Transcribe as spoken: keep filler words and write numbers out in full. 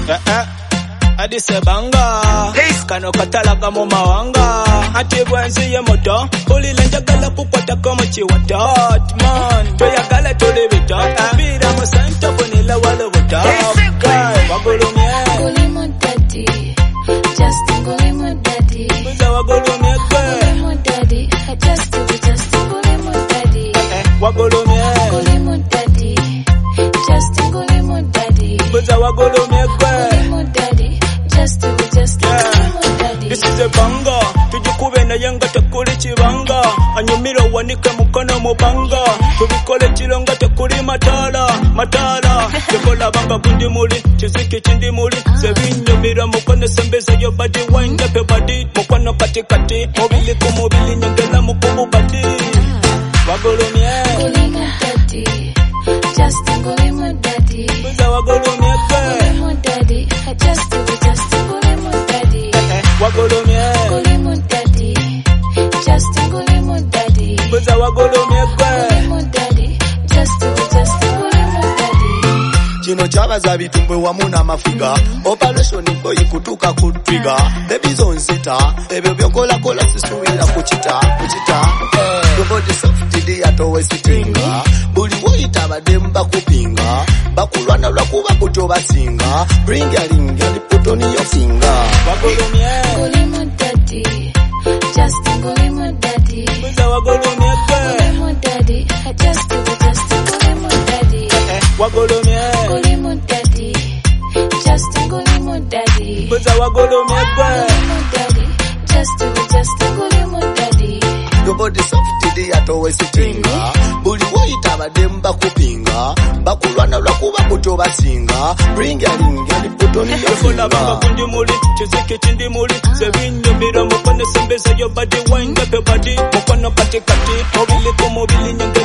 Eh eh. Adise banga kano katalaga mu mawanga ati bwenzi ye moto ulile njagala kukwata kama chiwata man toyagala tulibita bira mu santa bonela wale wata wagulumye Golimo daddy just golimo daddy buza wagulumye golimo daddy just just golimo daddy wagulumye golimo daddy just golimo daddy buza wagulumye golimo daddy just just golimo daddy. This is a banga tujikube na yanga takuli chibanga anyumiro wanike mukono mu banga tubikole chilonga takuli matala matala tekola banga kundi muli chiziki chindi muli sebinyumira mukono sembeza yo body wind up your body mukono kati kati mobili ku mobili nyangela mukubu body wagolomye Golimo daddy just golimo daddy buza wagolomye golimo daddy just just golimo daddy wagolomye golimo daddy just golimo daddy buza wagolomye golimo daddy just just golimo daddy. Chino chabaza bitumbwe wamu na mafiga operation boy kutuka kutriga baby zone sita ebyo byokola kola sisuwira kuchita kuchita the body soft di atowe sitinga buli woyita bademba kupinga bakulwana lwakuba kuto basinga bring a ring and put on your finger wagolomye Golimo daddy just golimo daddy buza wagolomye golimo daddy just just golimo daddy wagolomye golimo daddy just golimo daddy buza wagolomye golimo daddy just just golimo daddy. the body soft di atowe sitinga buli woyita bademba kupinga bakulwana lwakuba kuto basinga bring a ring and put on your tekola banga finger kundi muli chiziki chindi muli sebinyumira mukono sembeza yo body wind up your body mukono kati kati mobili ku mobili nyangela